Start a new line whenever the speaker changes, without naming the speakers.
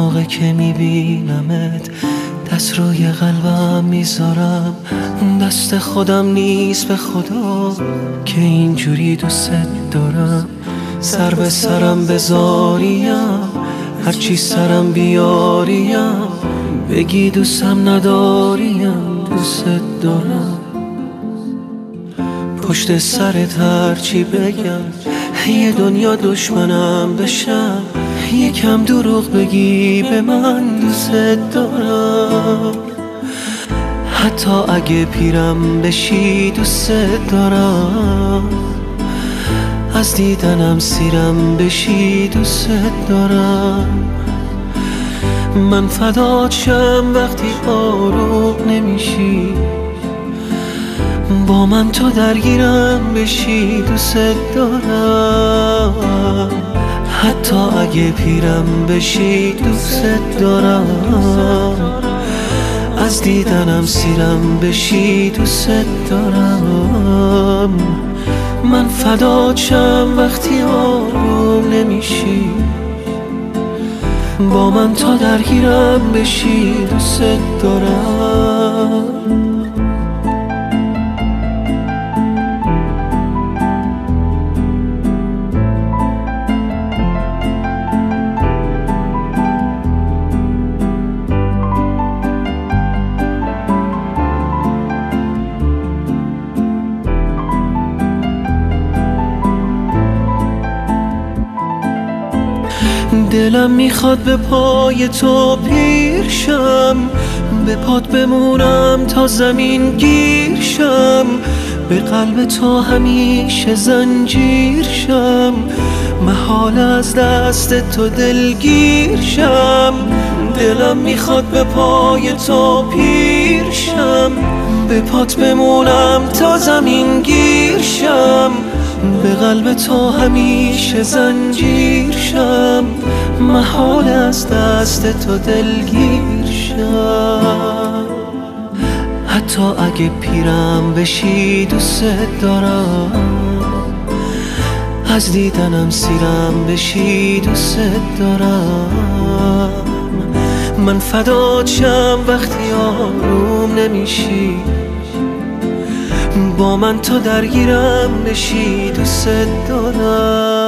موقع که میبینمت دست روی قلبم میذارم. دست خودم نیست به خدا که اینجوری دوست دارم. سر به سرم بذاریم، هرچی سرم بیاریم، بگی دوستم نداریم، دوست دارم. پشت سرت هرچی بگم، یه دنیا دشمنم بشم، یکم دروغ بگی به من دوست دارم. حتی اگه پیرم بشی دوست دارم، از دیدنم سیرم بشی دوست دارم. من فدات شم وقتی آروم نمیشی، با من تو درگیرم بشی دوست دارم. حتی اگه پیرم بشی دوست دارم، از دیدنم سیرم بشی دوست دارم. من فدات شم وقتی آروم نمیشی، با من تو درگیرم بشی دوست دارم. دلم میخواد به پای تو پیر شم، به پات بمونم تا زمین گیر شم، به قلب تو همیشه زنجیر شم، محال از دست تو دلگیر شم. دلم میخواد به پای تو پیر شم، به پات بمونم تا زمین گیر شم، به قلب تو همیشه زنجیر شم، محال از دست تو دلگیر شم. حتی اگه پیرم بشی دوست دارم، از دیدنم سیرم بشی دوست دارم. من فدات شم وقتی آروم نمیشی، با من تو درگیرم بشی دوست دارم.